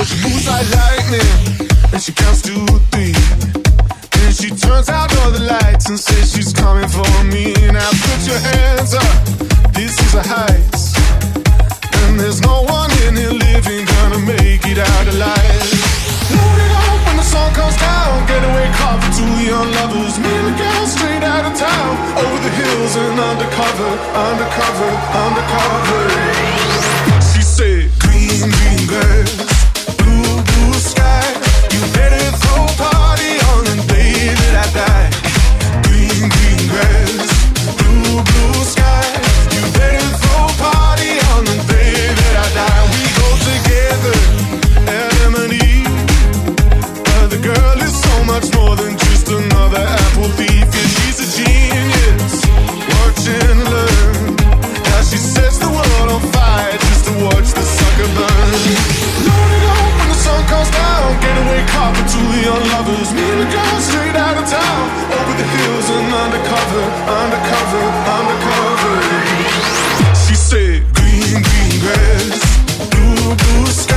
She moves like lightning, and she counts to three. Then she turns out all the lights and says she's coming for me. Now put your hands up, this is a heist, and there's no one in here living gonna make it out alive. Load it up when the sun comes down, getaway car for two young lovers. Me and the girl straight out of town, over the hills and undercover, undercover, undercover. She said, green, green grass, blue, blue sky. You better throw a party on the day that I die. Green, green grass, blue, blue sky. You better throw a party on the day that I die. We go together, Adam and Eve. But the girl is so much more than just another apple thief. Yeah, she's a genius, watch and learn. Now she sets the world on fire just to watch the sucker burn. Load it up when the sun comes down, getaway car for two young lovers. Me and the girl straight out of town, over the hills and undercover, undercover, undercover. She said, green, green grass, blue, blue sky.